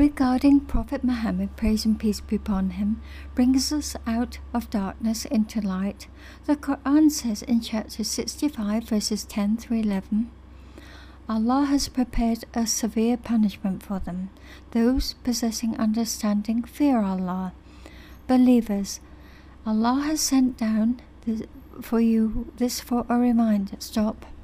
regarding Prophet Muhammad, praise and peace be upon him, brings us out of darkness into light. The Quran says in chapter 65, verses 10 through 11, Allah has prepared a severe punishment for them. Those possessing understanding fear Allah. Believers, Allah has sent down for you this for a reminder. Stop.